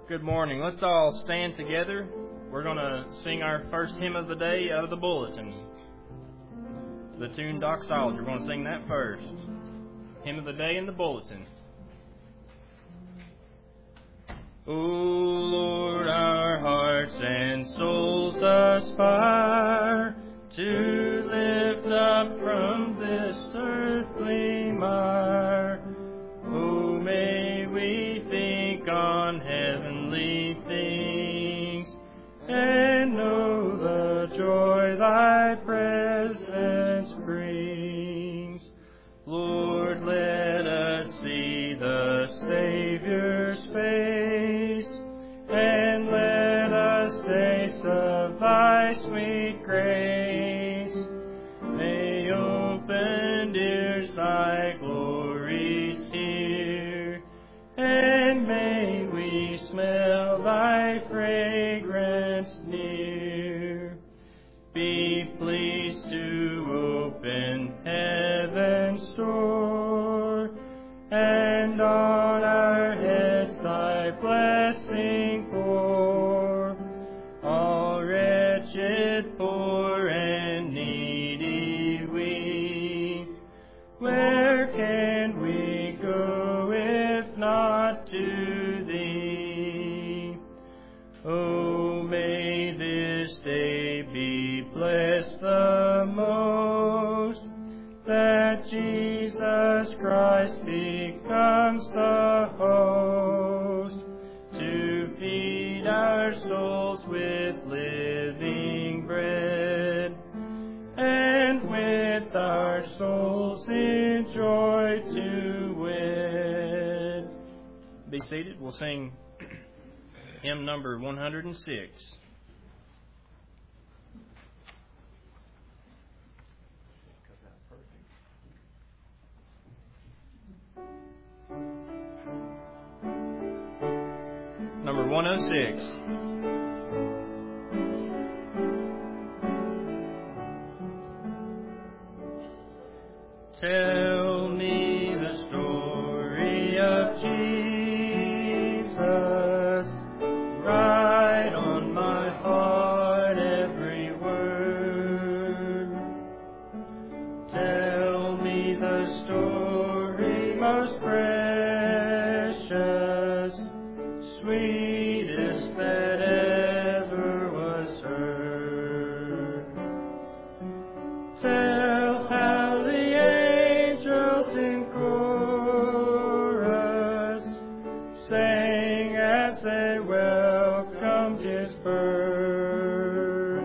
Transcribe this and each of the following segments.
Good morning. Let's all stand together. We're going to sing our first hymn of the day out of the bulletin. The tune Doxology. We're going to sing that first. Hymn of the day in the bulletin. O Lord, our hearts and souls aspire to lift up from this earthly mire. Oh, may we think on heavenly things and know the joy thy presence brings. Lord, let us see the Savior's face, and let us taste of thy sweet grace. May opened ears thy glories hear, and may we smell thy fragrance near. Be pleased to open heaven's door, and on our heads thy blessing pour. All wretched, poor, and needy we, where can we go if not to thee? Oh, may this day be blessed the most, that Jesus Christ becomes the host, to feed our souls with living bread, and with our souls in joy to wed. Be seated. We'll sing hymn number 106. Number 106. Tell me the story of Jesus, write on my heart every word. Tell me the story most precious, sweetest that ever was heard. Tell how the angels in chorus sang as they welcomed his birth.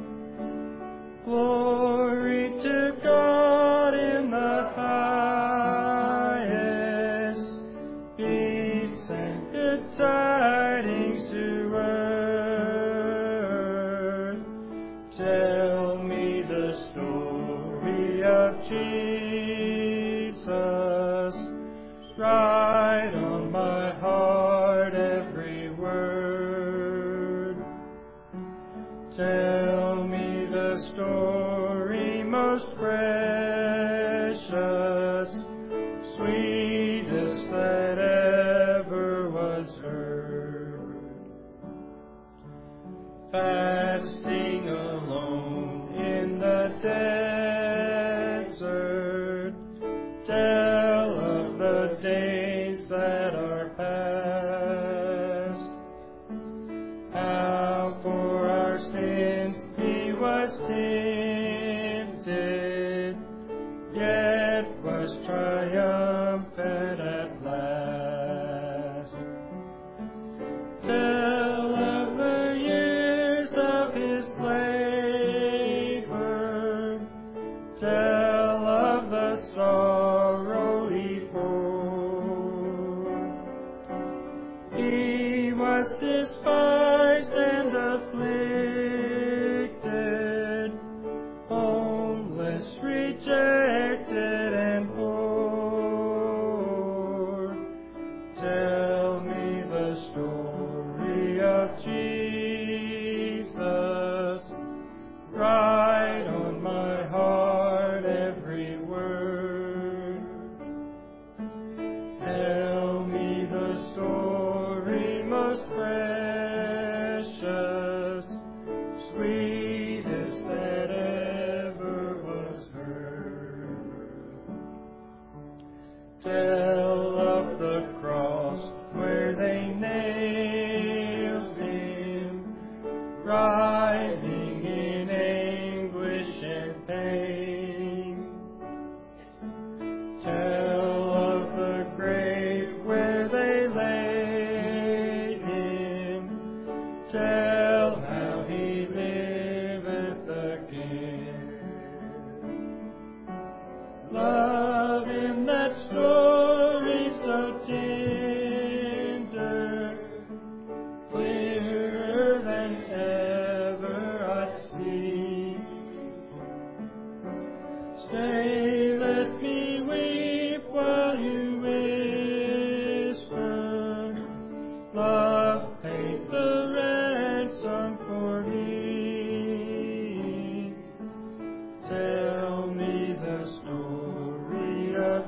Glory to God in the highest, peace and good tidings to earth. Tell me the story of Jesus, write on my heart every word. Tell me the story most precious, sweetest that ever was heard. Fasting alone in the desert, tell of the days that are past. How for our sins he was tempted, yet was triumphant at last. Tell of the years of his labor, tell of the sorrow he bore. He was despised and afflicted, homeless, rejected, and poor. Tell me the story of Jesus, write on my heart every word. Tell me the story most precious, cross where they nailed him, writhing in anguish and pain. Tell of the grave where they laid him. Tell how he liveth again. Love in that story so tender, clearer than ever I see. Stay, let me weep while you whisper, love paid the ransom for me. Tell me the story of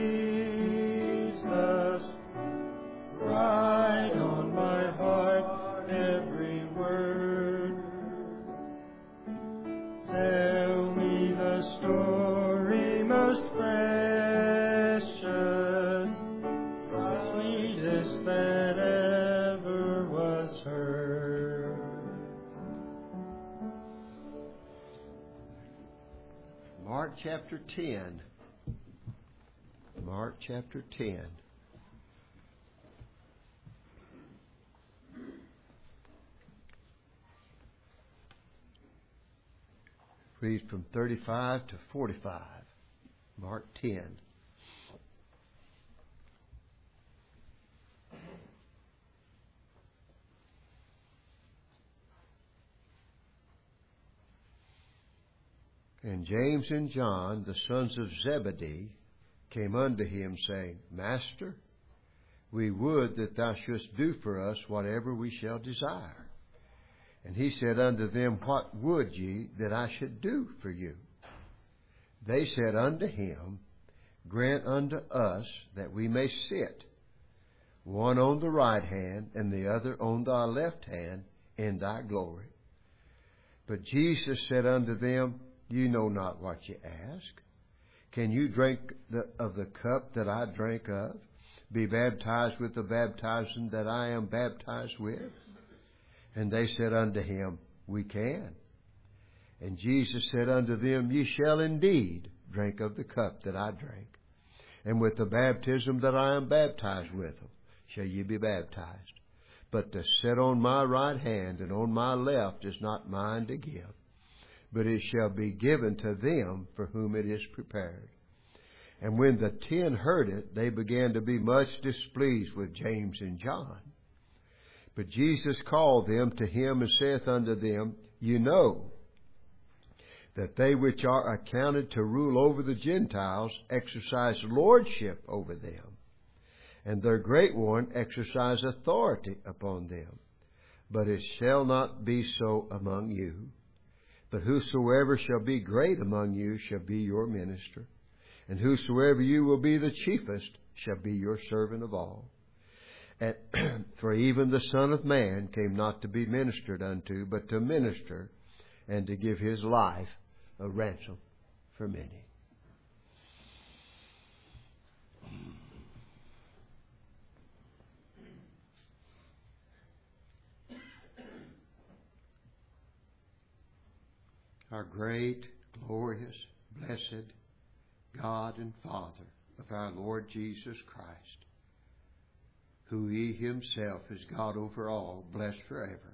Jesus, write on my heart every word. Tell me the story most precious, sweetest that ever was heard. Mark chapter 10. Mark chapter 10. Read from 35 to 45. Mark 10. And James and John, the sons of Zebedee, came unto him, saying, Master, we would that thou shouldst do for us whatever we shall desire. And he said unto them, What would ye that I should do for you? They said unto him, Grant unto us that we may sit, one on the right hand and the other on thy left hand, in thy glory. But Jesus said unto them, You know not what ye ask. Can you drink of the cup that I drink of, be baptized with the baptizing that I am baptized with? And they said unto him, We can. And Jesus said unto them, Ye shall indeed drink of the cup that I drink, and with the baptism that I am baptized with shall ye be baptized. But to sit on my right hand and on my left is not mine to give, but it shall be given to them for whom it is prepared. And when the 10 heard it, they began to be much displeased with James and John. But Jesus called them to him and saith unto them, You know that they which are accounted to rule over the Gentiles exercise lordship over them, and their great one exercise authority upon them. But it shall not be so among you. But whosoever shall be great among you shall be your minister, and whosoever you will be the chiefest shall be your servant of all. And for even the Son of Man came not to be ministered unto, but to minister, and to give his life a ransom for many. Our great, glorious, blessed God and Father of our Lord Jesus Christ, who He Himself is God over all, blessed forever.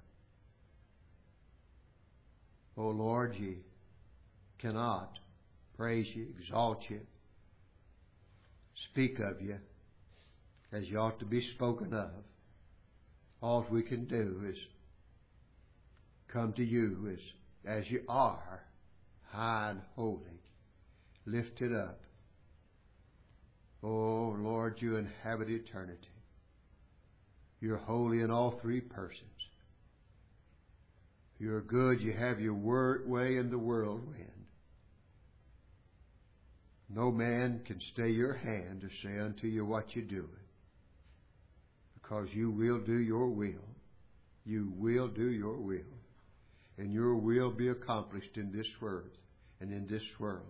O Lord, ye cannot praise you, exalt you, speak of you as you ought to be spoken of. All we can do is come to you as you are, high and holy, lifted up. Oh Lord, you inhabit eternity. You're holy in all three persons. You're good. You have your way in the whirlwind. No man can stay your hand to say unto you what you're doing, because you will do your will. You will do your will. And your will be accomplished in this earth and in this world.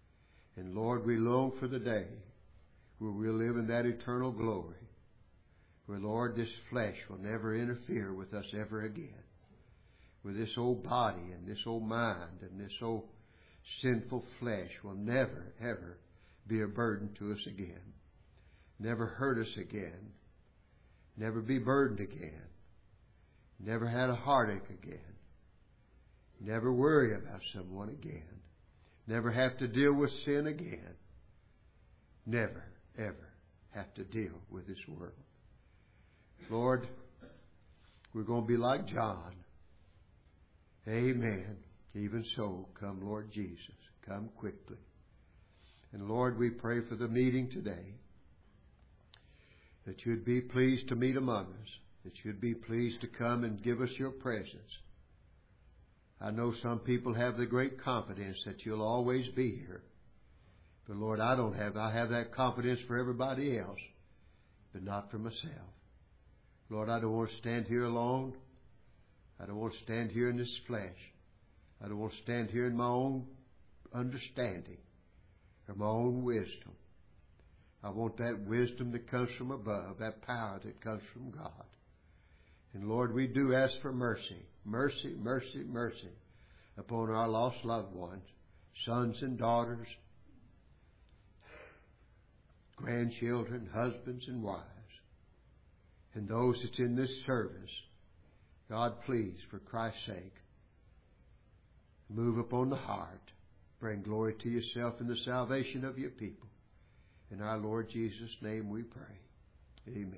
And Lord, we long for the day where we'll live in that eternal glory, where, Lord, this flesh will never interfere with us ever again. With this old body and this old mind and this old sinful flesh will never, ever be a burden to us again. Never hurt us again. Never be burdened again. Never had a heartache again. Never worry about someone again. Never have to deal with sin again. Never, ever have to deal with this world. Lord, we're going to be like John. Amen. Even so, come, Lord Jesus. Come quickly. And Lord, we pray for the meeting today, that you'd be pleased to meet among us, that you'd be pleased to come and give us your presence. I know some people have the great confidence that you'll always be here. But Lord, I don't have. I have that confidence for everybody else, but not for myself. Lord, I don't want to stand here alone. I don't want to stand here in this flesh. I don't want to stand here in my own understanding or my own wisdom. I want that wisdom that comes from above, that power that comes from God. And Lord, we do ask for mercy, mercy, mercy, mercy upon our lost loved ones, sons and daughters, grandchildren, husbands and wives, and those that's in this service. God, please, for Christ's sake, move upon the heart. Bring glory to yourself in the salvation of your people. In our Lord Jesus' name we pray. Amen.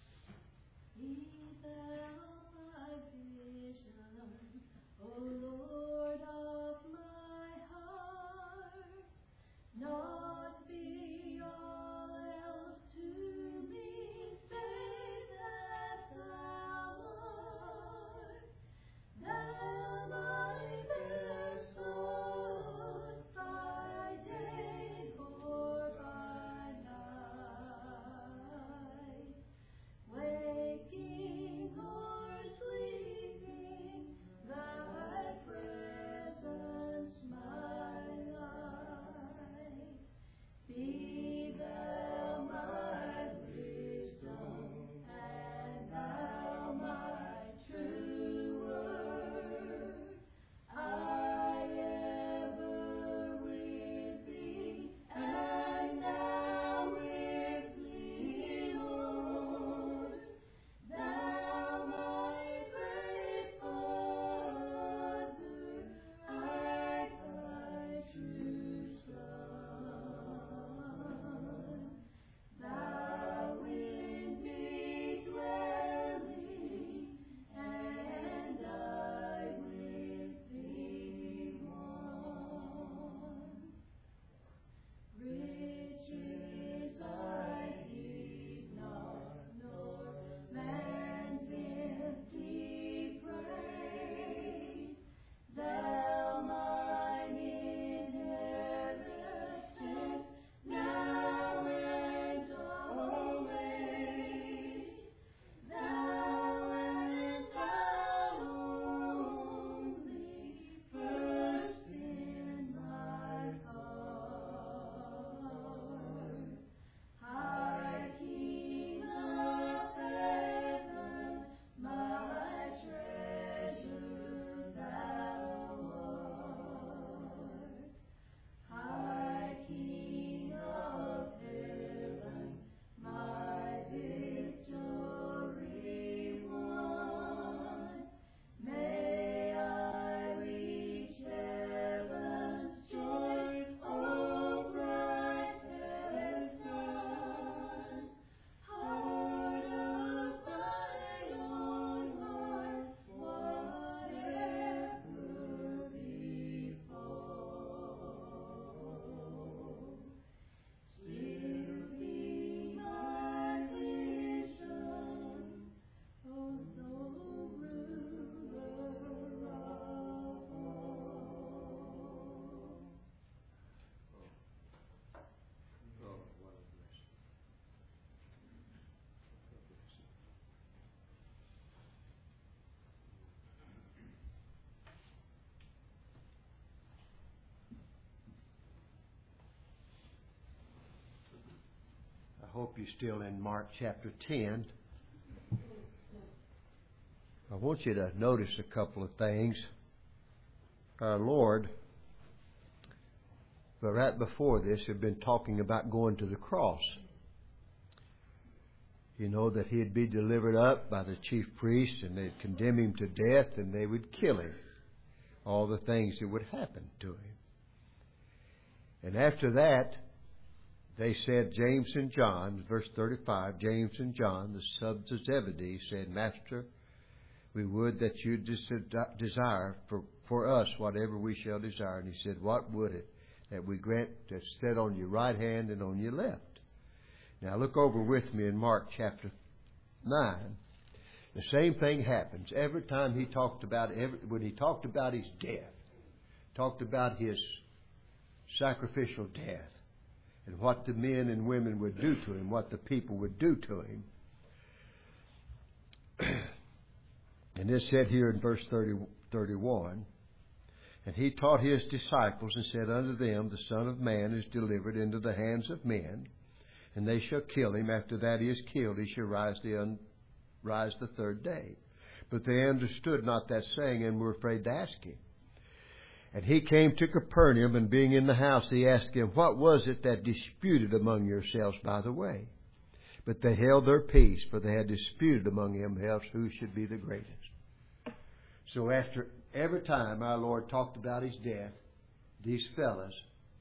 Be thou my vision, O Lord. hope you're still in Mark chapter 10. I want you to notice a couple of things. Our Lord, but right before this, had been talking about going to the cross. You know, that He'd be delivered up by the chief priests, and they'd condemn Him to death, and they would kill Him. All the things that would happen to Him. And after that, they said, James and John, verse 35, James and John, the sons of Zebedee, said, Master, we would that you desire for us whatever we shall desire. And He said, what would it that we grant to sit on your right hand and on your left? Now look over with me in Mark chapter 9. The same thing happens. Every time He talked about, when He talked about His death, talked about His sacrificial death, and what the men and women would do to Him, what the people would do to Him. And it said here in verse 31, and He taught His disciples and said unto them, the Son of Man is delivered into the hands of men, and they shall kill Him. After that He is killed, He shall rise the third day. But they understood not that saying, and were afraid to ask Him. And He came to Capernaum, and being in the house, He asked Him, what was it that disputed among yourselves by the way? But they held their peace, for they had disputed among themselves who should be the greatest. So after every time our Lord talked about His death, these fellas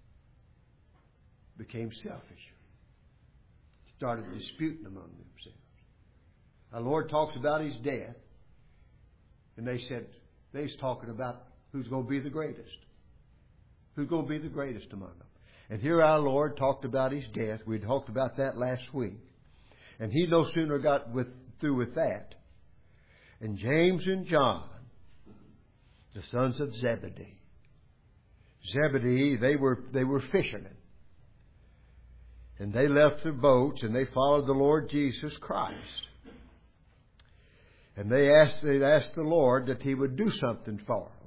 became selfish. Started disputing among themselves. Our Lord talks about His death, and they said, they's talking about who's going to be the greatest. Who's going to be the greatest among them. And here our Lord talked about His death. We talked about that last week. And He no sooner got through with that. And James and John, the sons of Zebedee. Zebedee, they were fishermen. And they left their boats and they followed the Lord Jesus Christ. And they asked the Lord that He would do something for them.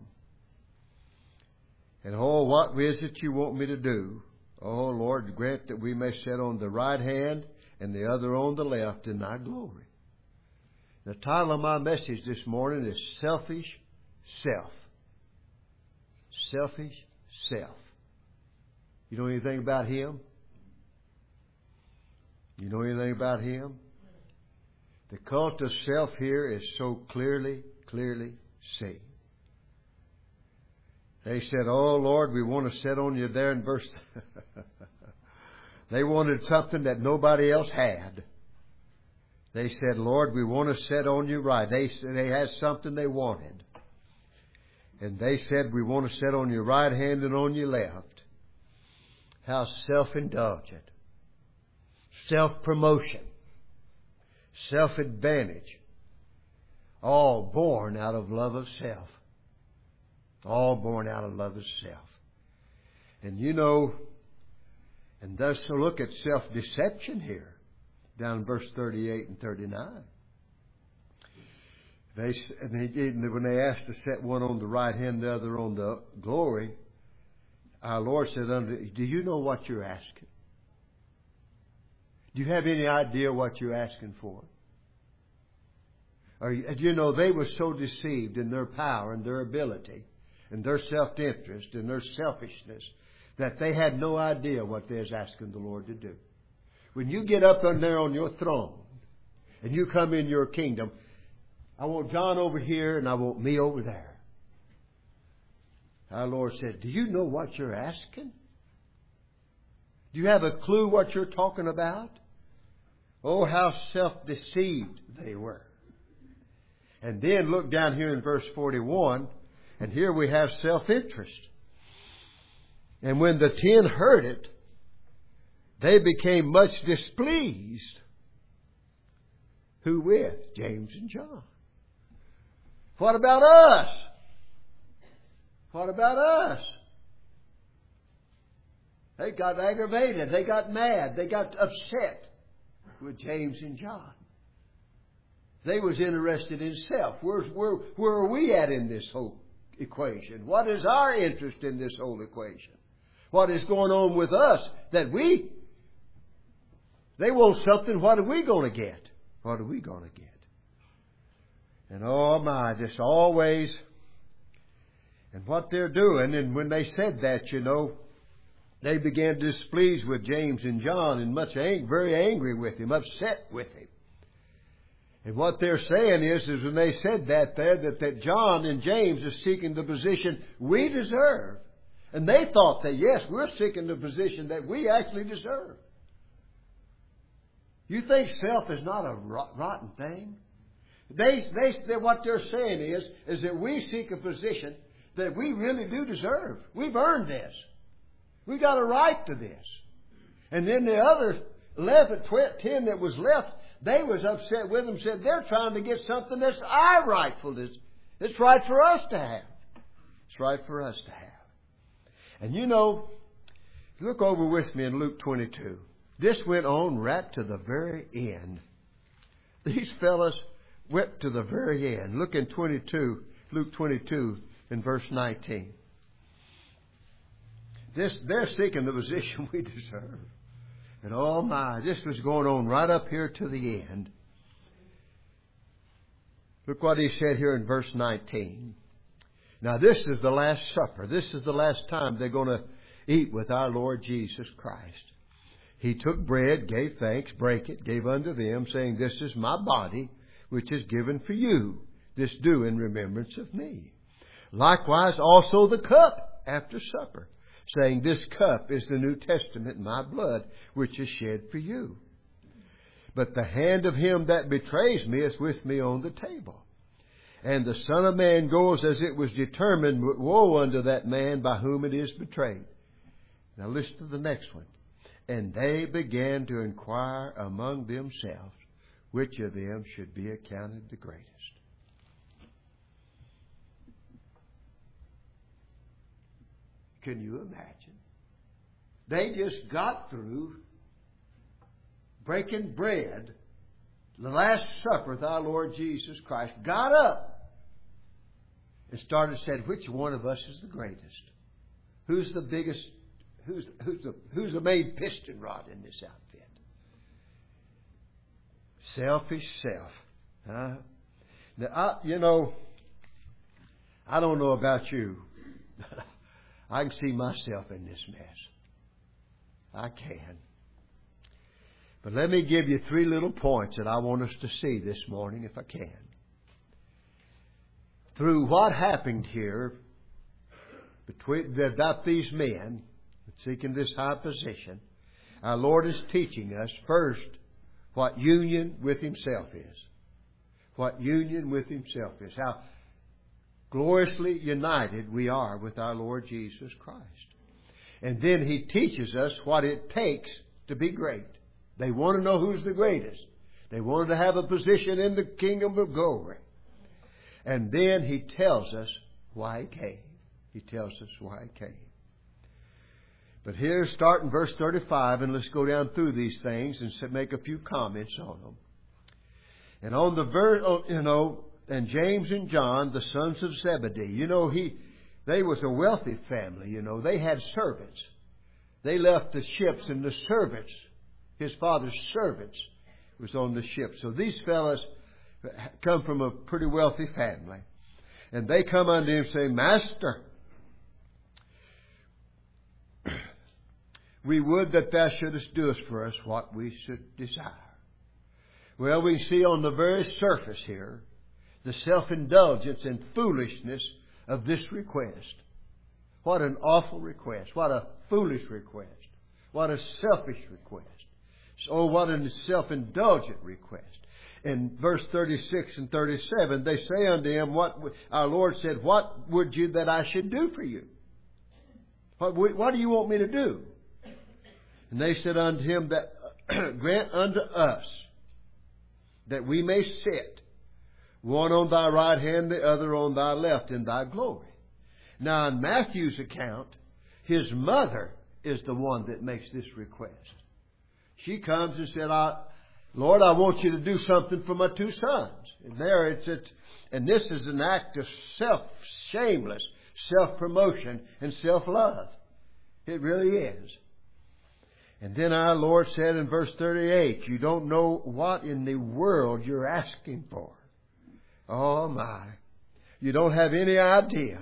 And, oh, what is it you want me to do? Oh, Lord, grant that we may sit on the right hand and the other on the left in Thy glory. The title of my message this morning is Selfish Self. Selfish Self. You know anything about Him? You know anything about Him? The cult of self here is so clearly seen. They said, oh, Lord, we want to sit on you there in verse... They wanted something that nobody else had. They said, Lord, we want to sit on you right. They had something they wanted. And they said, we want to sit on your right hand and on your left. How self-indulgent. Self-promotion. Self-advantage. All born out of love of self. All born out of love of self. And you know, and thus look at self-deception here, down in verse 38 and 39. When they asked to set one on the right hand, the other on the glory, our Lord said unto them, do you know what you're asking? Do you have any idea what you're asking for? Or, you know, they were so deceived in their power and their ability and their self-interest and their selfishness that they had no idea what they was asking the Lord to do. When you get up on there on your throne and you come in your kingdom, I want John over here and I want me over there. Our Lord said, do you know what you're asking? Do you have a clue what you're talking about? Oh, how self-deceived they were. And then look down here in verse 41, and here we have self-interest. And when the 10 heard it, they became much displeased. Who with? James and John. What about us? What about us? They got aggravated. They got mad. They got upset with James and John. They was interested in self. Where are we at in this whole equation? What is our interest in this whole equation? What is going on with us that we They want something. What are we going to get? What are we going to get? And oh my, just always. And what they're doing, and when they said that, you know, they began to displease with James and John and very angry with him, upset with him. And what they're saying is when they said that there, that John and James are seeking the position we deserve. And they thought that, yes, we're seeking the position that we actually deserve. You think self is not a rotten thing? What they're saying is that we seek a position that we really do deserve. We've earned this. We've got a right to this. And then the other 10 that was left, they was upset with them, said they're trying to get something that's our rightful. It's right for us to have. It's right for us to have. And you know, look over with me in Luke 22. This went on right to the very end. These fellas went to the very end. Look in Luke 22 in verse 19. They're seeking the position we deserve. And oh my, this was going on right up here to the end. Look what he said here in verse 19. Now this is the Last Supper. This is the last time they're going to eat with our Lord Jesus Christ. He took bread, gave thanks, brake it, gave unto them, saying, This is my body, which is given for you. This do in remembrance of me. Likewise also the cup after supper, saying, This cup is the New Testament in my blood, which is shed for you. But the hand of him that betrays me is with me on the table. And the Son of Man goes as it was determined, woe unto that man by whom it is betrayed. Now listen to the next one. And they began to inquire among themselves which of them should be accounted the greatest. Can you imagine? They just got through breaking bread, the Last Supper with our Lord Jesus Christ, got up and started saying, which one of us is the greatest? Who's the biggest? Who's the main piston rod in this outfit? Selfish self. Huh? Now, I don't know about you. I can see myself in this mess. I can. But let me give you 3 little points that I want us to see this morning, if I can. Through what happened here about these men seeking this high position, our Lord is teaching us first what union with Himself is. What union with Himself is. How gloriously united we are with our Lord Jesus Christ. And then He teaches us what it takes to be great. They want to know who's the greatest. They wanted to have a position in the kingdom of glory. And then He tells us why He came. He tells us why He came. But here, start in verse 35, and let's go down through these things and make a few comments on them. And on the verse, and James and John, the sons of Zebedee, they was a wealthy family. They had servants. They left the ships, and the servants, his father's servants, was on the ship. So these fellas come from a pretty wealthy family, and they come unto him saying, Master, we would that thou shouldest do us for us what we should desire. Well, we see on the very surface here the self-indulgence and foolishness of this request. What an awful request. What a foolish request. What a selfish request. Oh, what a self-indulgent request. In verse 36 and 37, they say unto him, our Lord said, What would you that I should do for you? What do you want me to do? And they said unto him, that grant unto us that we may sit, one on thy right hand, the other on thy left, in thy glory. Now, in Matthew's account, his mother is the one that makes this request. She comes and said, Lord, I want you to do something for my 2 sons. And this is an act of shameless self-promotion and self-love. It really is. And then our Lord said in verse 38, you don't know what in the world you're asking for. Oh my. You don't have any idea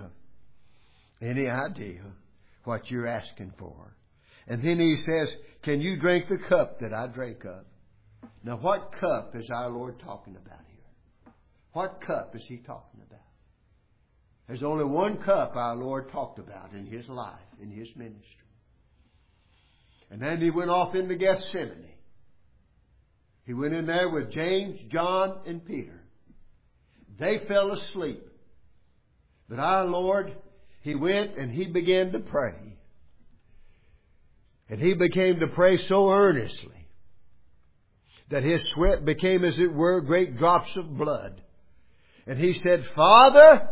what you're asking for. And then He says, can you drink the cup that I drank of? Now what cup is our Lord talking about here? What cup is He talking about? There's only one cup our Lord talked about in His life, in His ministry. And then He went off into Gethsemane. He went in there with James, John, and Peter. They fell asleep. But our Lord, He went and He began to pray. And He began to pray so earnestly that His sweat became, as it were, great drops of blood. And He said, Father,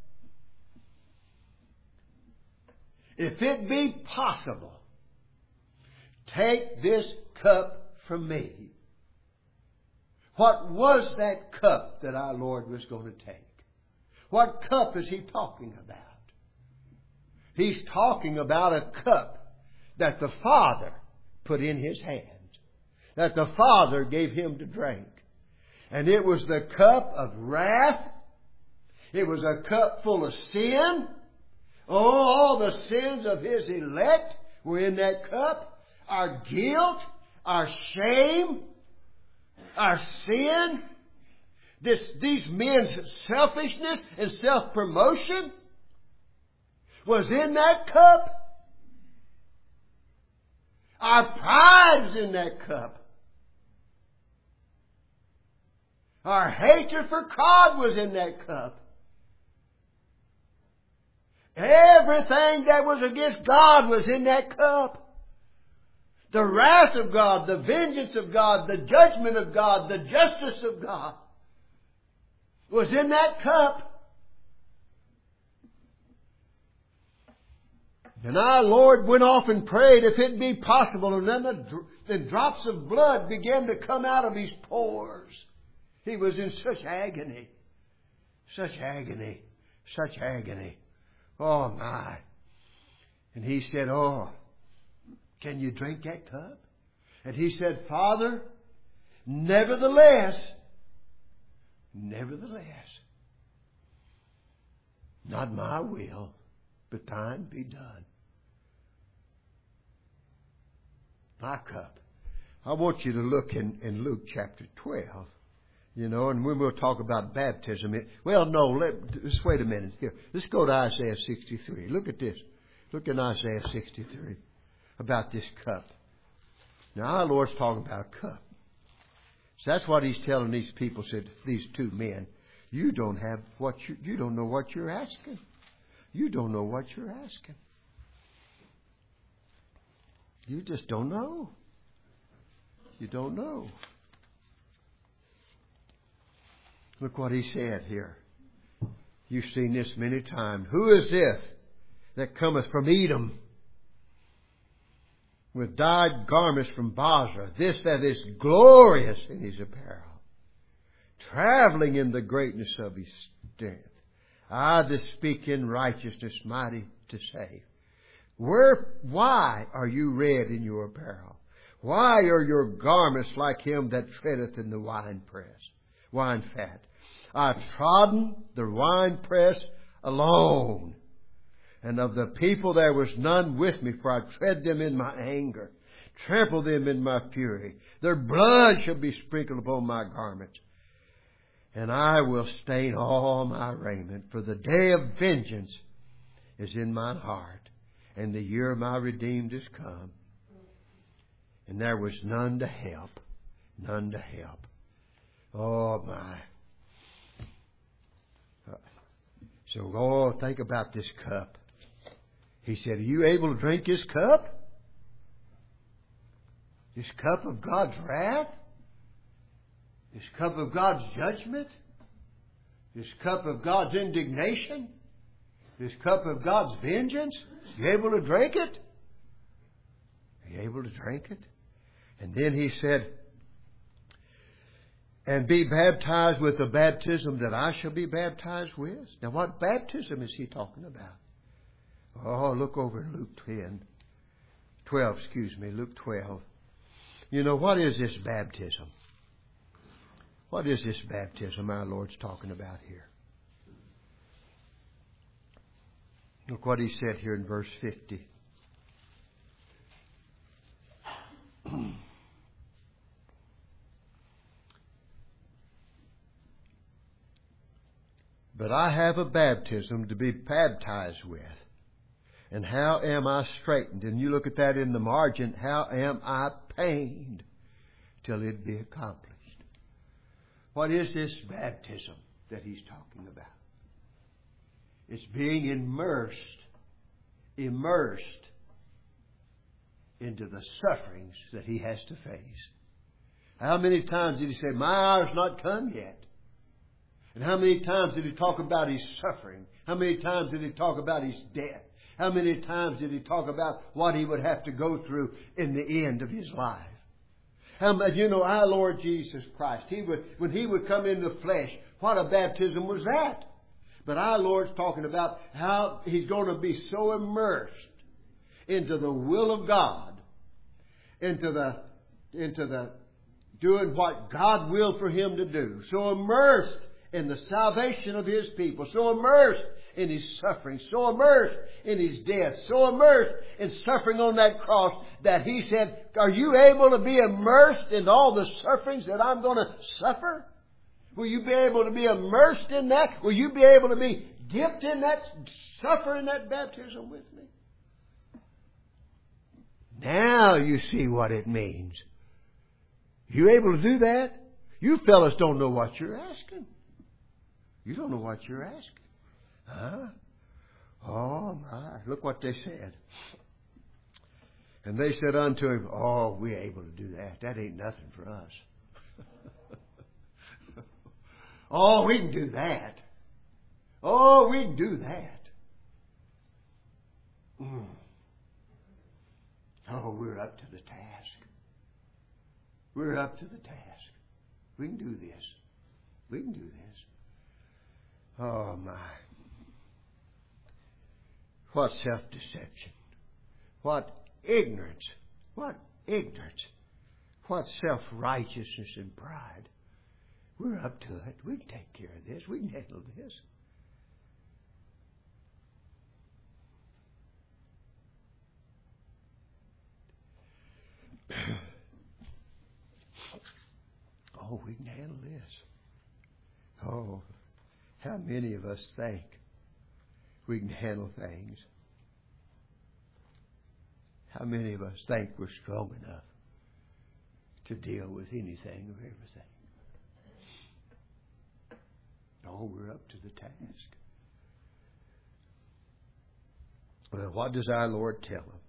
if it be possible, take this cup from me. What was that cup that our Lord was going to take? What cup is He talking about? He's talking about a cup that the Father put in His hand, that the Father gave Him to drink. And it was the cup of wrath. It was a cup full of sin. Oh, all the sins of His elect were in that cup. Our guilt, our shame, our sin, these men's selfishness and self-promotion was in that cup. Our pride's in that cup. Our hatred for God was in that cup. Everything that was against God was in that cup. The wrath of God, the vengeance of God, the judgment of God, the justice of God was in that cup. And our Lord went off and prayed if it be possible. And then the drops of blood began to come out of His pores. He was in such agony. Such agony. Such agony. Oh my. And He said, oh, can you drink that cup? And He said, Father, nevertheless, not my will, but thine be done. My cup. I want you to look in Luke chapter 12. You know, and when we'll talk about baptism. Let's wait a minute. Here, let's go to Isaiah 63. Look at this. Look in Isaiah 63 about this cup. Now, our Lord's talking about a cup. So that's what He's telling these people, said, these two men. You don't know what you're asking. You don't know what you're asking. You just don't know. You don't know. Look what He said here. You've seen this many times. Who is this that cometh from Edom with dyed garments from Basra? This that is glorious in his apparel, traveling in the greatness of his strength. I that speak in righteousness, mighty to save. Why are you red in your apparel? Why are your garments like him that treadeth in the wine fat? I've trodden the winepress alone, and of the people there was none with me, for I tread them in my anger, trample them in my fury. Their blood shall be sprinkled upon my garments, and I will stain all my raiment, for the day of vengeance is in mine heart, and the year of my redeemed is come. And there was none to help. None to help. Oh, my. So, think about this cup. He said, are you able to drink this cup? This cup of God's wrath? This cup of God's judgment? This cup of God's indignation? This cup of God's vengeance? Are you able to drink it? Are you able to drink it? And then He said, and be baptized with the baptism that I shall be baptized with. Now, what baptism is He talking about? Oh, look over in Luke 10, 12, Luke 12. You know, what is this baptism? What is this baptism our Lord's talking about here? Look what He said here in verse 50. But I have a baptism to be baptized with. And how am I straitened? And you look at that in the margin. How am I pained till it be accomplished? What is this baptism that He's talking about? It's being immersed into the sufferings that He has to face. How many times did He say, my hour's not come yet? And how many times did He talk about His suffering? How many times did He talk about His death? How many times did He talk about what He would have to go through in the end of His life? Our Lord Jesus Christ, when He would come in the flesh, what a baptism was that? But our Lord's talking about how He's going to be so immersed into the will of God, into the doing what God willed for Him to do, so immersed in the salvation of His people, so immersed in His suffering, so immersed in His death, so immersed in suffering on that cross that He said, are you able to be immersed in all the sufferings that I'm going to suffer? Will you be able to be immersed in that? Will you be able to be dipped in that, suffer in that baptism with me? Now you see what it means. You able to do that? You fellas don't know what you're asking. You don't know what you're asking. Huh? Oh my. Look what they said. And they said unto Him, oh, we're able to do that. That ain't nothing for us. Oh, we can do that. Oh, we can do that. Oh, we're up to the task. We're up to the task. We can do this. We can do this. Oh, my. What self-deception. What ignorance. What ignorance. What self-righteousness and pride. We're up to it. We can take care of this. We can handle this. Oh, we can handle this. Oh, how many of us think we can handle things? How many of us think we're strong enough to deal with anything or everything? Oh, we're up to the task. Well, what does our Lord tell them?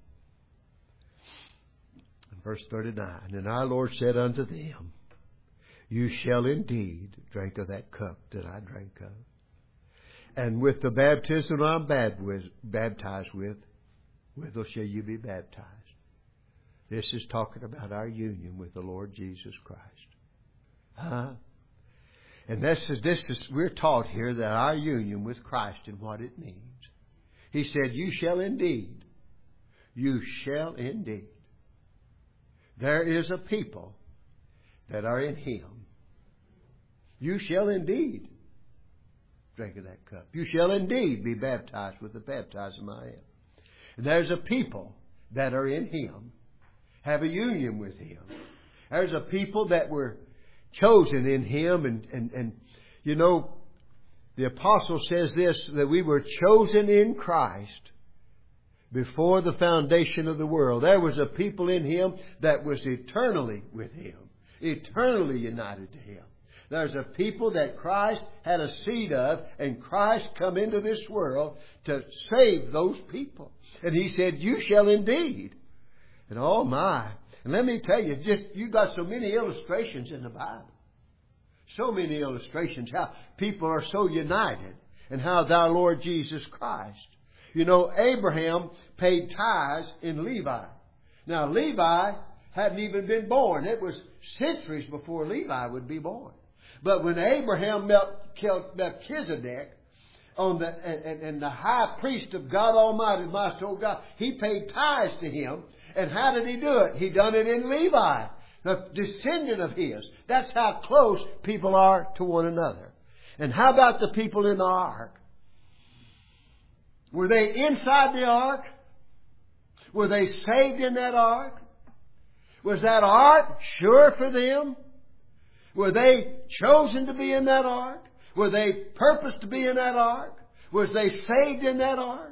In verse 39, and our Lord said unto them, you shall indeed drink of that cup that I drank of. And with the baptism I'm baptized with, withal shall you be baptized. This is talking about our union with the Lord Jesus Christ. Huh? And we're taught here that our union with Christ and what it means. He said, you shall indeed. You shall indeed. There is a people that are in Him. You shall indeed drink of that cup. You shall indeed be baptized with the baptism I am. And there's a people that are in Him, have a union with Him. There's a people that were chosen in Him. And you know, the apostle says this, that we were chosen in Christ before the foundation of the world. There was a people in Him that was eternally with Him, eternally united to Him. There's a people that Christ had a seed of, and Christ come into this world to save those people. And He said, you shall indeed. And oh my. And let me tell you, you got so many illustrations in the Bible. So many illustrations how people are so united, and how our Lord Jesus Christ. You know, Abraham paid tithes in Levi. Now, Levi hadn't even been born. It was centuries before Levi would be born. But when Abraham met Melchizedek, and the high priest of God Almighty, Master, oh God, he paid tithes to him. And how did he do it? He done it in Levi, the descendant of his. That's how close people are to one another. And how about the people in the ark? Were they inside the ark? Were they saved in that ark? Was that ark sure for them? Were they chosen to be in that ark? Were they purposed to be in that ark? Was they saved in that ark?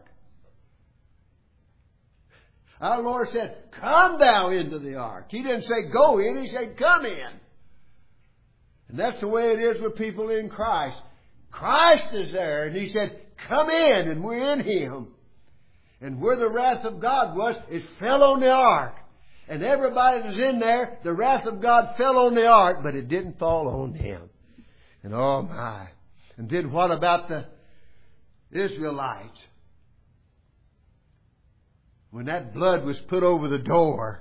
Our Lord said, "Come thou into the ark." He didn't say, "Go in." He said, "Come in." And that's the way it is with people in Christ. Christ is there. And He said, "Come in," and we're in Him. And where the wrath of God was, it fell on the ark. And everybody that was in there, the wrath of God fell on the ark, but it didn't fall on them. And oh my. And then what about the Israelites? When that blood was put over the door,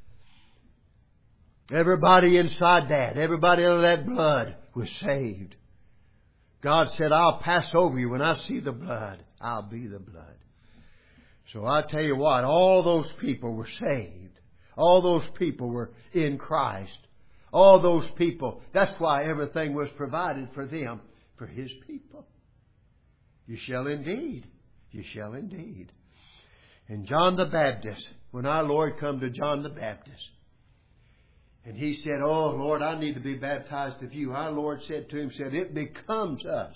everybody inside that, everybody under that blood was saved. God said, "I'll pass over you. When I see the blood, I'll be the blood." So I tell you what, all those people were saved. All those people were in Christ. All those people, that's why everything was provided for them, for His people. You shall indeed. You shall indeed. And John the Baptist, when our Lord come to John the Baptist, and he said, "Oh Lord, I need to be baptized of you." Our Lord said to him, "It becomes us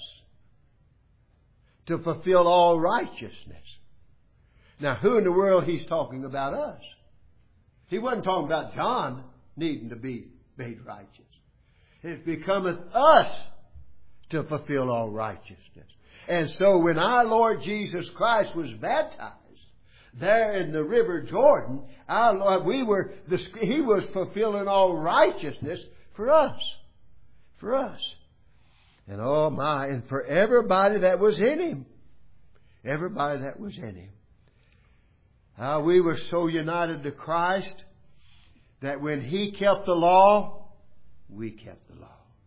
to fulfill all righteousness." Now, who in the world He's talking about? Us. He wasn't talking about John needing to be made righteous. It becometh us to fulfill all righteousness. And so when our Lord Jesus Christ was baptized there in the river Jordan, our Lord, He was fulfilling all righteousness for us. For us. And oh my, and for everybody that was in Him. Everybody that was in Him. We were so united to Christ that when He kept the law, we kept the law.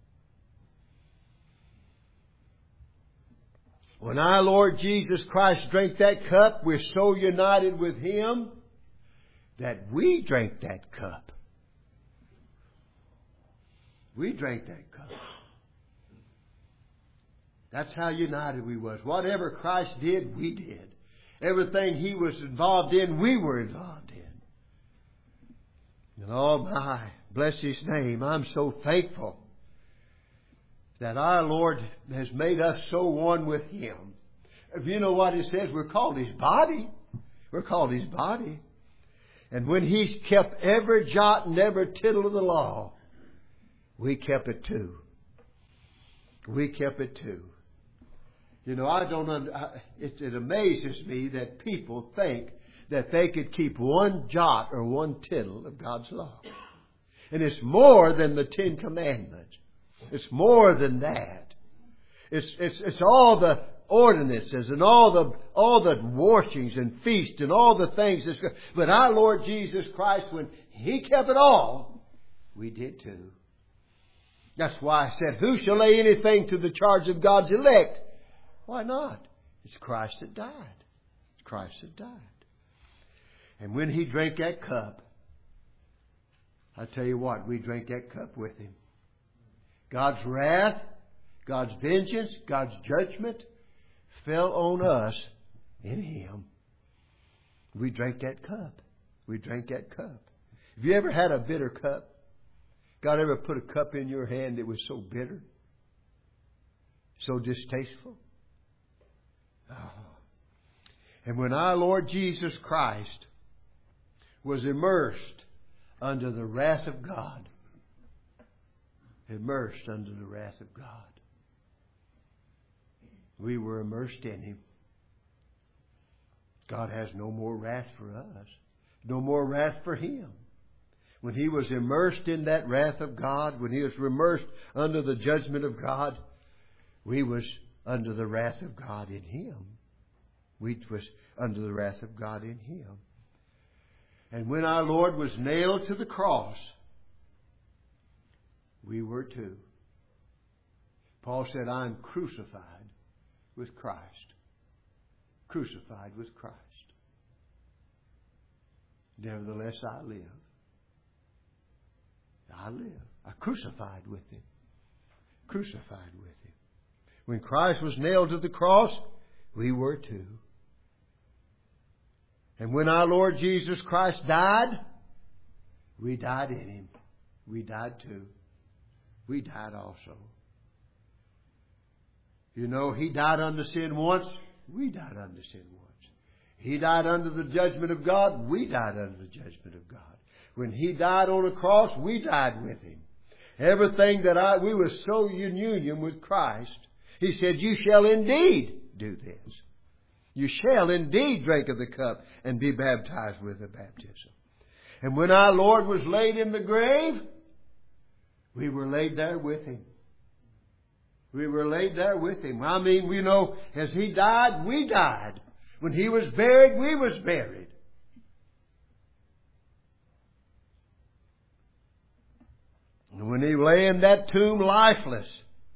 When our Lord Jesus Christ drank that cup, we're so united with Him that we drank that cup. We drank that cup. That's how united we was. Whatever Christ did, we did. Everything He was involved in, we were involved in. And oh my, bless His name. I'm so thankful that our Lord has made us so one with Him. If you know what it says, we're called His body. We're called His body. And when He's kept every jot and every tittle of the law, we kept it too. We kept it too. You know, it amazes me that people think that they could keep one jot or one tittle of God's law. And it's more than the 10 Commandments. It's more than that. It's all the ordinances and all the washings and feasts and all the things. But our Lord Jesus Christ, when He kept it all, we did too. That's why I said, "Who shall lay anything to the charge of God's elect?" Why not? It's Christ that died. It's Christ that died. And when He drank that cup, I tell you what, we drank that cup with Him. God's wrath, God's vengeance, God's judgment fell on us in Him. We drank that cup. We drank that cup. Have you ever had a bitter cup? God ever put a cup in your hand that was so bitter? So distasteful? Oh. And when our Lord Jesus Christ was immersed under the wrath of God, immersed under the wrath of God, we were immersed in Him. God has no more wrath for us, no more wrath for Him. When He was immersed in that wrath of God, when He was immersed under the judgment of God, we was under the wrath of God in Him. We was under the wrath of God in Him. And when our Lord was nailed to the cross, we were too. Paul said, "I am crucified with Christ. Crucified with Christ. Nevertheless, I live. I live. I crucified with Him. Crucified with Him. When Christ was nailed to the cross, we were too. And when our Lord Jesus Christ died, we died in Him. We died too. We died also. You know, He died under sin once. We died under sin once. He died under the judgment of God. We died under the judgment of God. When He died on a cross, we died with Him. Everything that we were so in union with Christ, He said, you shall indeed do this. You shall indeed drink of the cup and be baptized with the baptism. And when our Lord was laid in the grave, we were laid there with Him. We were laid there with Him. I mean, we know, as He died, we died. When He was buried, we was buried. And when He lay in that tomb lifeless,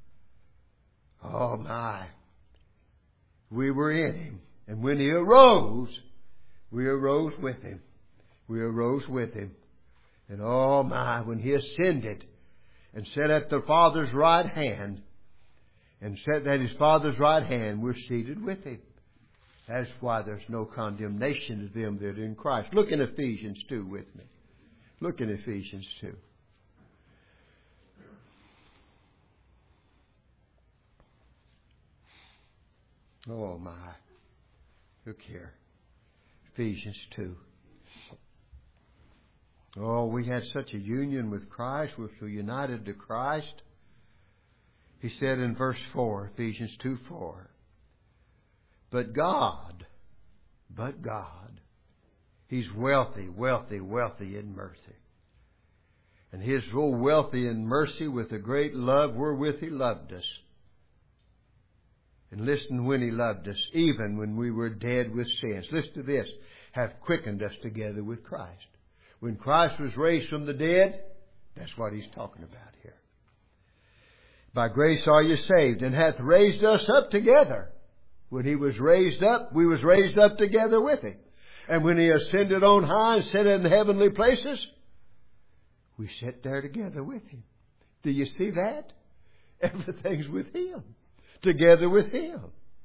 oh my, we were in Him. And when He arose, we arose with Him. We arose with Him. And oh my, when He ascended and sat at the Father's right hand, and sat at His Father's right hand, we're seated with Him. That's why there's no condemnation to them that are in Christ. Look in Ephesians 2 with me. Look in Ephesians 2. Oh my. Look here. Ephesians 2. Oh, we had such a union with Christ. We were united to Christ. He said in verse 4, Ephesians 2:4, But God, He's wealthy in mercy. And He's so wealthy in mercy with a great love wherewith He loved us. And listen, when He loved us, even when we were dead with sins. Listen to this. Have quickened us together with Christ. When Christ was raised from the dead, that's what He's talking about here. By grace are you saved, and hath raised us up together. When He was raised up, we was raised up together with Him. And when He ascended on high and sat in the heavenly places, we sat there together with Him. Do you see that? Everything's with Him. Together with Him.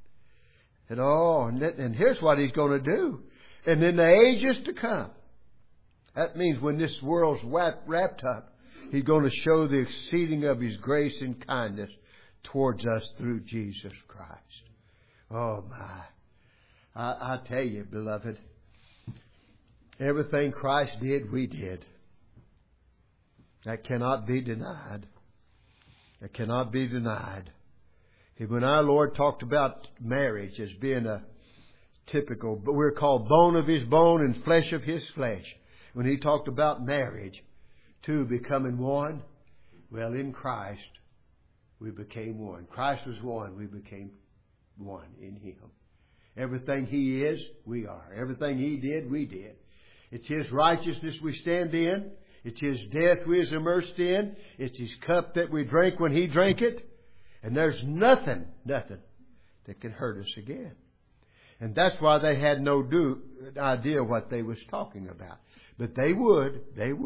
And here's what He's going to do. And in the ages to come, that means when this world's wrapped up, He's going to show the exceeding of His grace and kindness towards us through Jesus Christ. Oh my. I tell you, beloved, everything Christ did, we did. That cannot be denied. It cannot be denied. When our Lord talked about marriage as being a typical, but we're called bone of His bone and flesh of His flesh. When He talked about marriage, two becoming one, well, in Christ, we became one. Christ was one, we became one in Him. Everything He is, we are. Everything He did, we did. It's His righteousness we stand in. It's His death we is immersed in. It's His cup that we drink when He drank it. And there's nothing that can hurt us again. And that's why they had no idea what they was talking about. But they would.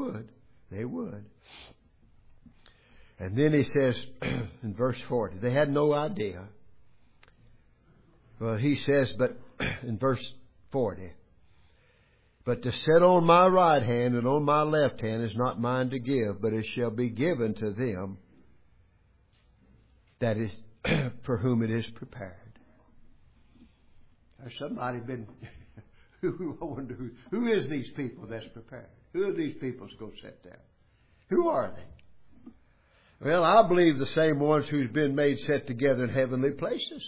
And then he says in verse 40, they had no idea. Well, he says, but in verse 40, but to sit on my right hand and on my left hand is not mine to give, but it shall be given to them that is for whom it is prepared. There's somebody been, who is these people that's prepared? Who are these people that's going to sit there? Who are they? Well, I believe the same ones who's been made set together in heavenly places.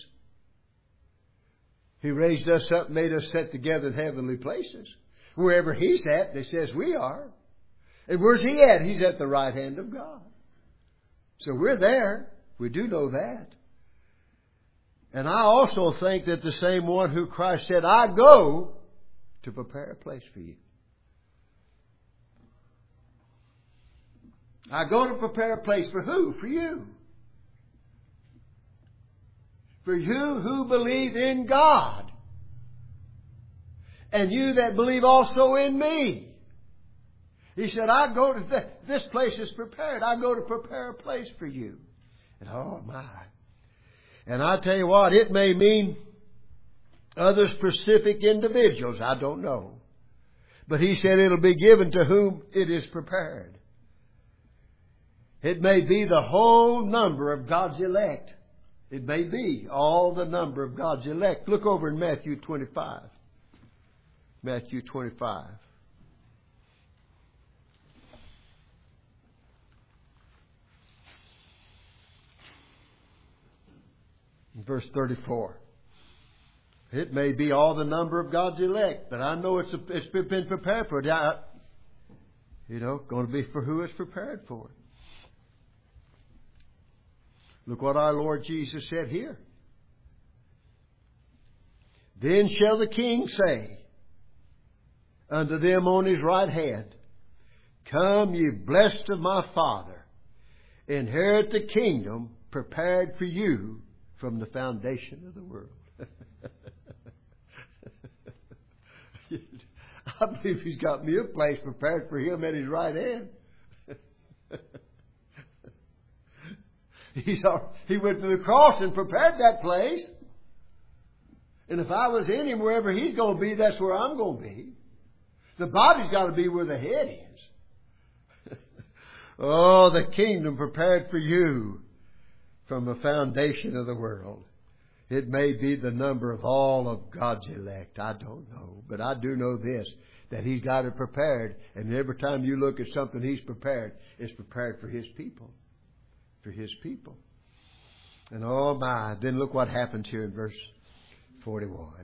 He raised us up, made us set together in heavenly places. Wherever He's at, they says we are. And where's He at? He's at the right hand of God. So we're there. We do know that. And I also think that the same one who Christ said, I go to prepare a place for you. I go to prepare a place for who? For you. For you who believe in God, and you that believe also in me. He said, I go to this place is prepared. I go to prepare a place for you. And oh my. And I tell you what, it may mean other specific individuals. I don't know. But he said it'll be given to whom it is prepared. It may be the whole number of God's elect. It may be all the number of God's elect. Look over in Matthew 25. Matthew 25. Verse 34. It may be all the number of God's elect, but I know it's been prepared for it. Going to be for who it's prepared for. Look what our Lord Jesus said here. Then shall the King say unto them on his right hand, Come, ye blessed of my Father, inherit the kingdom prepared for you from the foundation of the world. I believe He's got me a place prepared for Him at His right hand. He went to the cross and prepared that place. And if I was in Him, wherever He's going to be, that's where I'm going to be. The body's got to be where the head is. Oh, the kingdom prepared for you from the foundation of the world. It may be the number of all of God's elect. I don't know. But I do know this, that He's got it prepared. And every time you look at something He's prepared, it's prepared for His people. For His people. And oh my, then look what happens here in verse 41.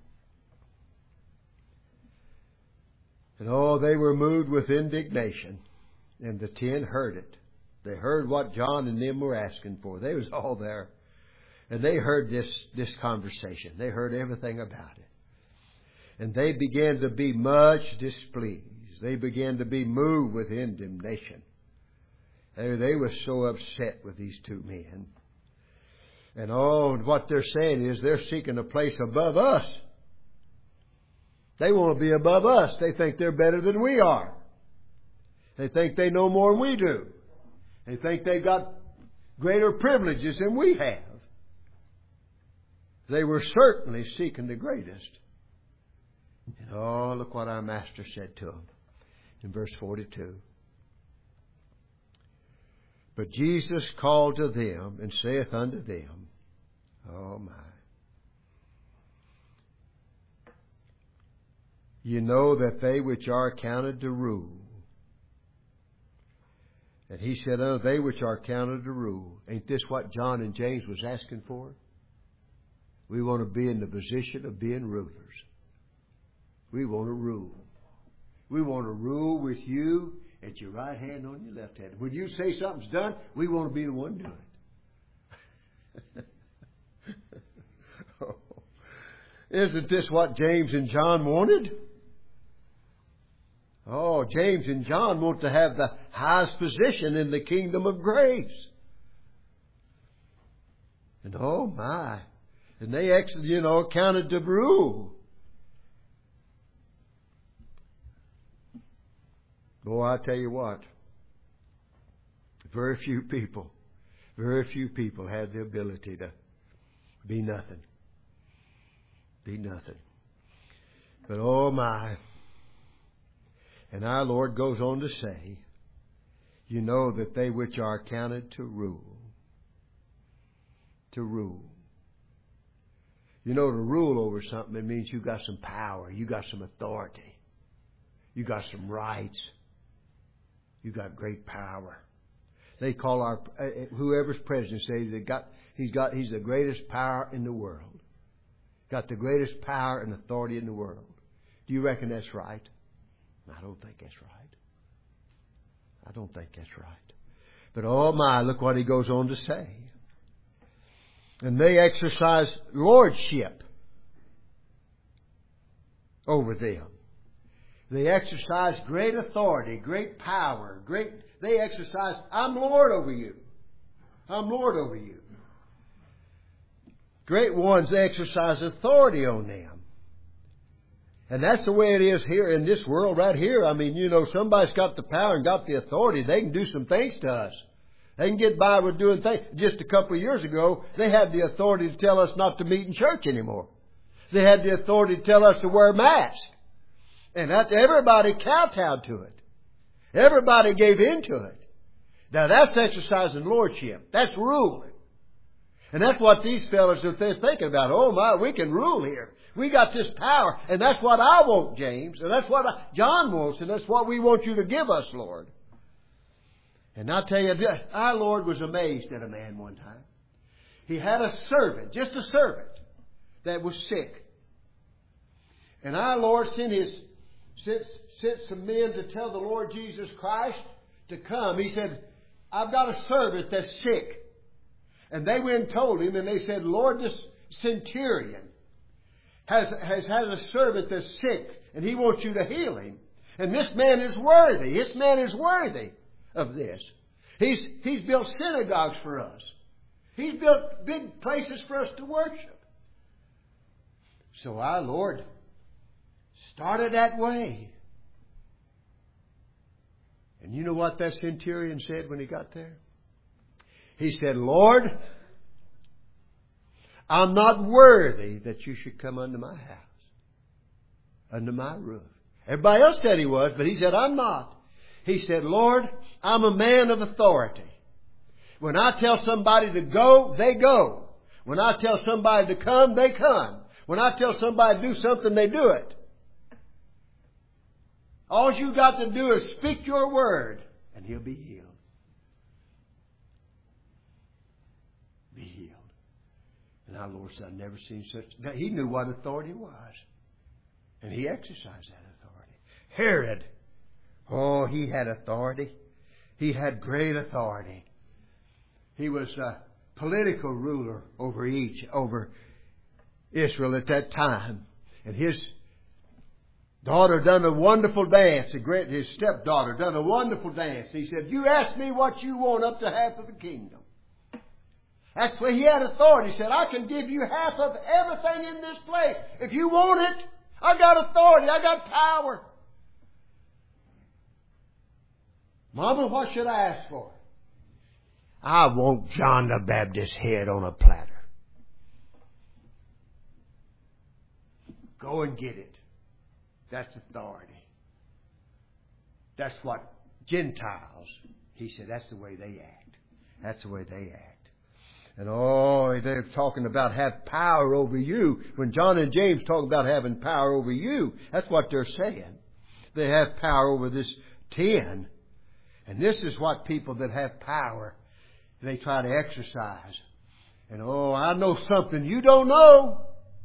And oh, they were moved with indignation. And the 10 heard it. They heard what John and them were asking for. They was all there. And they heard this conversation. They heard everything about it. And they began to be much displeased. They began to be moved with indignation. They were so upset with these two men. And what they're saying is they're seeking a place above us. They want to be above us. They think they're better than we are. They think they know more than we do. They think they've got greater privileges than we have. They were certainly seeking the greatest. And look what our Master said to them in verse 42. But Jesus called to them and saith unto them, oh my, ye know that they which are accounted to rule. And He said unto they which are accounted to rule. Ain't this what John and James was asking for? We want to be in the position of being rulers. We want to rule. We want to rule with you at your right hand on your left hand. When you say something's done, we want to be the one doing it. Isn't this what James and John wanted? Oh, James and John want to have the highest position in the kingdom of grace. And oh my. And they actually, counted to rule. Boy, I tell you what. Very few people had the ability to be nothing. Be nothing. But oh my. And our Lord goes on to say, you know that they which are accounted to rule. To rule. To rule over something, it means you got some power. You got some authority. You got some rights. You got great power. They call whoever's president says he's the greatest power in the world. Got the greatest power and authority in the world. Do you reckon that's right? I don't think that's right. I don't think that's right. But oh my, look what he goes on to say. And they exercise lordship over them. They exercise great authority, great power, they exercise, I'm Lord over you. I'm Lord over you. great ones exercise authority on them. And that's the way it is here in this world right here. I mean, somebody's got the power and got the authority. They can do some things to us. They can get by with doing things. Just a couple of years ago, they had the authority to tell us not to meet in church anymore. They had the authority to tell us to wear masks. And everybody kowtowed to it. Everybody gave in to it. Now that's exercising lordship. That's ruling. And that's what these fellows are thinking about. Oh my, we can rule here. We got this power. And that's what I want, James. And that's what John wants. And that's what we want you to give us, Lord. And I'll tell you, our Lord was amazed at a man one time. He had a servant, just a servant, that was sick. And our Lord sent some men to tell the Lord Jesus Christ to come. He said, I've got a servant that's sick. And they went and told him, and they said, Lord, this centurion has had a servant that's sick, and he wants you to heal him. And this man is worthy. This man is worthy of this. He's built synagogues for us. He's built big places for us to worship. So our Lord started that way. And you know what that centurion said when he got there? He said, Lord, I'm not worthy that you should come under my house, under my roof. Everybody else said he was, but he said, I'm not. He said, Lord, I'm a man of authority. When I tell somebody to go, they go. When I tell somebody to come, they come. When I tell somebody to do something, they do it. All you got to do is speak your word, and he'll be healed. Be healed. And our Lord said, I've never seen such. Now, he knew what authority was. And he exercised that authority. Herod, oh, he had authority. He had great authority. He was a political ruler over Israel at that time. And his daughter done a wonderful dance. His stepdaughter done a wonderful dance. He said, you ask me what you want up to half of the kingdom. That's where he had authority. He said, I can give you half of everything in this place. If you want it, I got authority. I got power. Mama, what should I ask for? I want John the Baptist's head on a platter. Go and get it. That's authority. That's what Gentiles, he said, that's the way they act. That's the way they act. And oh, they're talking about have power over you. When John and James talk about having power over you, that's what they're saying. They have power over this 10. And this is what people that have power, they try to exercise. And oh, I know something you don't know.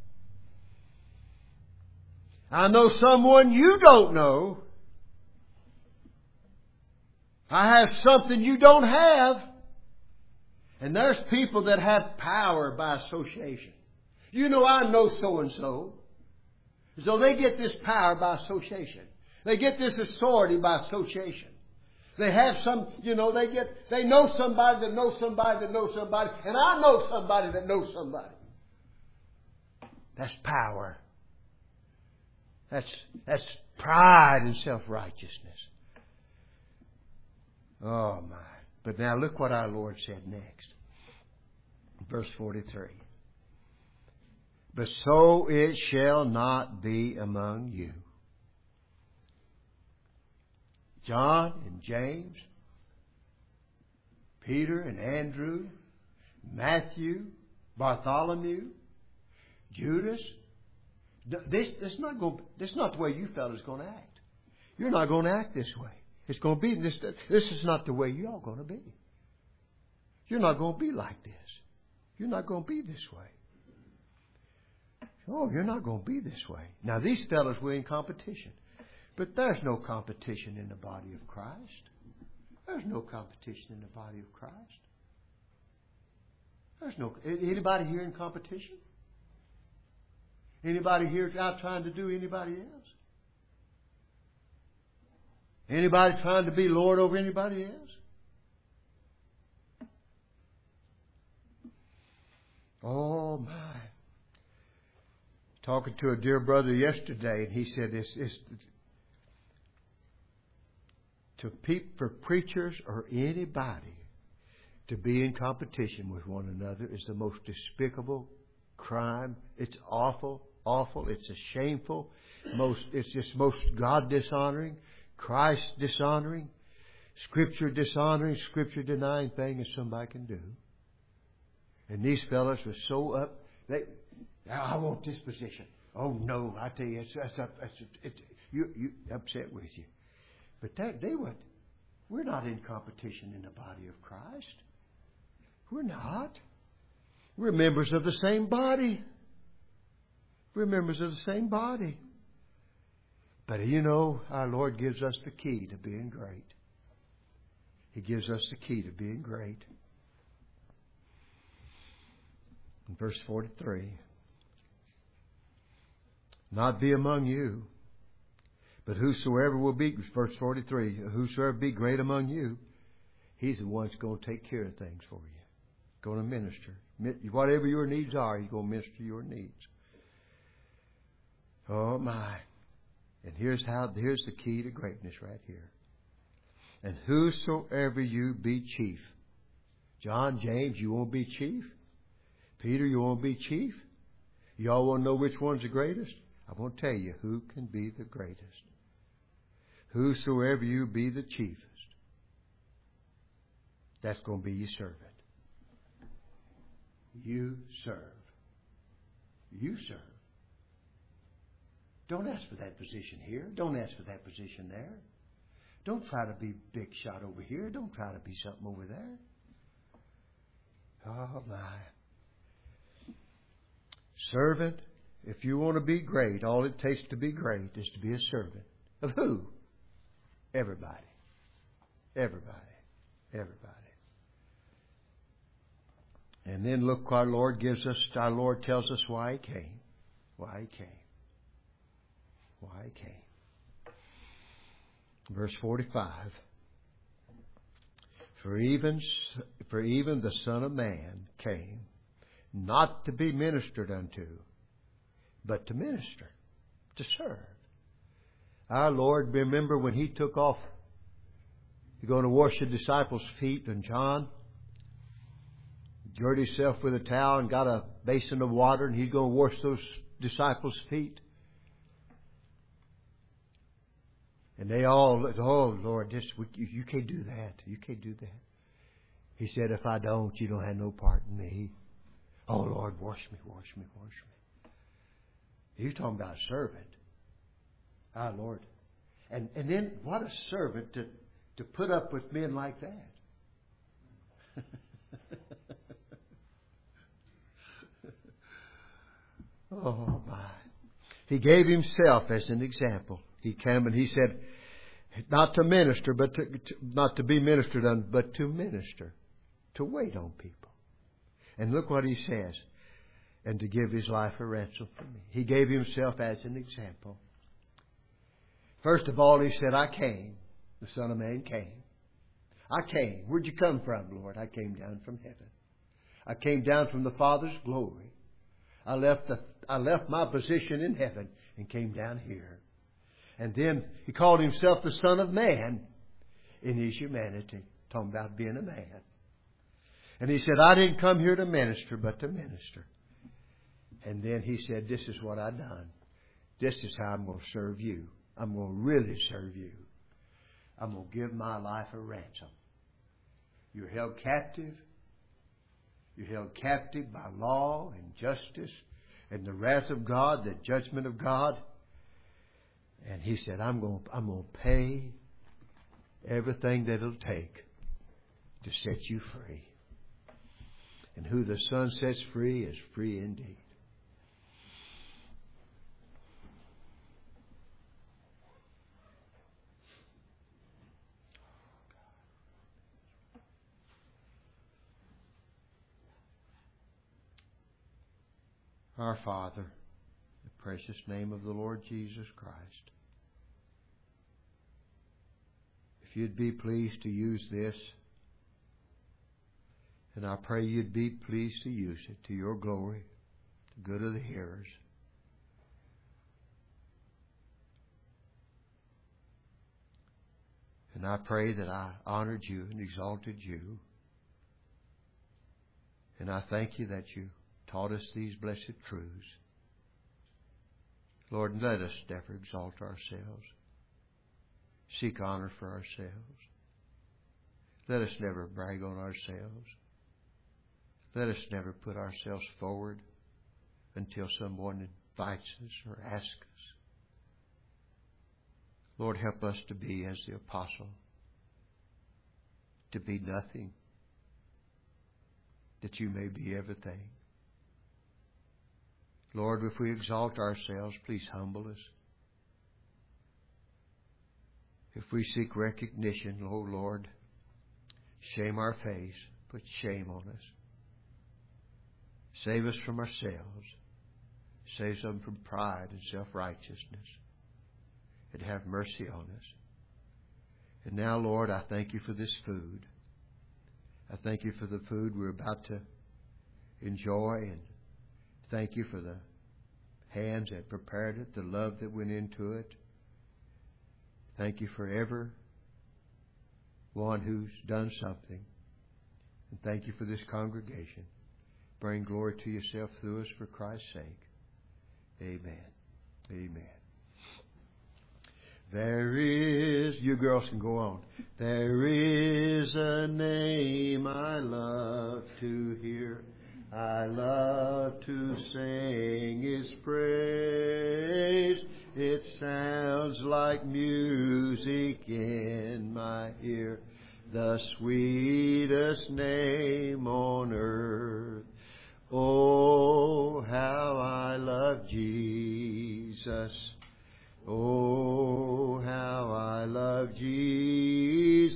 I know someone you don't know. I have something you don't have. And there's people that have power by association. You know, I know so-and-so. So they get this power by association. They get this authority by association. They have some, they know somebody that knows somebody that knows somebody. And I know somebody that knows somebody. That's power. That's pride and self-righteousness. Oh my. But now look what our Lord said next. Verse 43. But so it shall not be among you. John and James, Peter and Andrew, Matthew, Bartholomew, Judas. This is not the way you fellas going to act. You're not going to act this way. It's going to be this. This is not the way you all going to be. You're not going to be like this. You're not going to be this way. Oh, you're not going to be this way. Now these fellas were in competition, but there's no competition in the body of Christ. There's no competition in the body of Christ. There's no anybody here in competition. Anybody here out trying to do anybody else? Anybody trying to be Lord over anybody else? Oh, my. Talking to a dear brother yesterday, and he said it's for preachers or anybody to be in competition with one another is the most despicable crime. It's awful, awful. It's a shameful. It's just most God dishonoring, Christ dishonoring, Scripture dishonoring, Scripture denying thing as somebody can do. And these fellas were so up. I want this position. Oh no, I tell you, you upset with you. But we're not in competition in the body of Christ. We're not. We're members of the same body. We're members of the same body. But you know, our Lord gives us the key to being great. He gives us the key to being great. In verse 43, not be among you, but whosoever will be, verse 43, whosoever be great among you, he's the one that's going to take care of things for you. Going to minister. Whatever your needs are, he's going to minister your needs. Oh my. And here's the key to greatness right here. And whosoever you be chief. John, James, you want to be chief? Peter, you want to be chief? Y'all want to know which one's the greatest? I want to tell you who can be the greatest. Whosoever you be the chiefest. That's going to be your servant. You serve. You serve. Don't ask for that position here. Don't ask for that position there. Don't try to be big shot over here. Don't try to be something over there. Oh, my. Servant, if you want to be great, all it takes to be great is to be a servant. Of who? Everybody. Everybody. Everybody. And then look what our Lord gives us. Our Lord tells us why He came. Why He came. Why He came. Verse 45. For even the Son of Man came, not to be ministered unto, but to minister, to serve. Our Lord, remember when He took off, He's going to wash the disciples' feet, and John girded himself with a towel and got a basin of water, and He's going to wash those disciples' feet. And they all, oh Lord, you can't do that. You can't do that. He said, if I don't, you don't have no part in me. Oh Lord, wash me, wash me, wash me. He's talking about a servant. Our Lord. And then what a servant to put up with men like that. Oh my. He gave Himself as an example. He came and He said, not to minister, but not to be ministered on, but to minister, to wait on people. And look what He says, and to give His life a ransom for me. He gave Himself as an example. First of all, He said, I came. The Son of Man came. I came. Where'd you come from, Lord? I came down from heaven. I came down from the Father's glory. I left my position in heaven and came down here. And then He called Himself the Son of Man in His humanity. Talking about being a man. And He said, I didn't come here to minister, but to minister. And then He said, this is what I've done. This is how I'm going to serve you. I'm going to really serve you. I'm going to give my life a ransom. You're held captive. You're held captive by law and justice and the wrath of God, the judgment of God. And He said, I'm going to pay everything that it'll take to set you free. And who the Son sets free is free indeed. Our Father, in the precious name of the Lord Jesus Christ, if You'd be pleased to use this And I pray you'd be pleased to use it to your glory, the good of the hearers. And I pray that I honored you and exalted you. And I thank you that you taught us these blessed truths. Lord, let us never exalt ourselves, seek honor for ourselves. Let us never brag on ourselves. Let us never put ourselves forward until someone invites us or asks us. Lord, help us to be as the apostle, to be nothing, that you may be everything. Lord, if we exalt ourselves, please humble us. If we seek recognition, oh Lord, shame our face, put shame on us. Save us from ourselves. Save us from pride and self-righteousness. And have mercy on us. And now, Lord, I thank you for this food. I thank you for the food we're about to enjoy, and thank you for the hands that prepared it, the love that went into it. Thank you for every one who's done something. And thank you for this congregation. Bring glory to yourself through us for Christ's sake. Amen. Amen. There is, you girls can go on. There is a name I love to hear. I love to sing His praise. It sounds like music in my ear. The sweetest name on earth. Oh, how I love Jesus. Oh, how I love Jesus.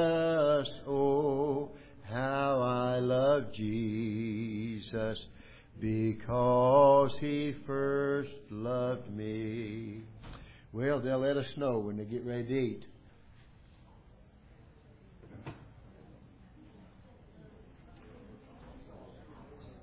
Oh, how I love Jesus, because He first loved me. Well, they'll let us know when they get ready to eat.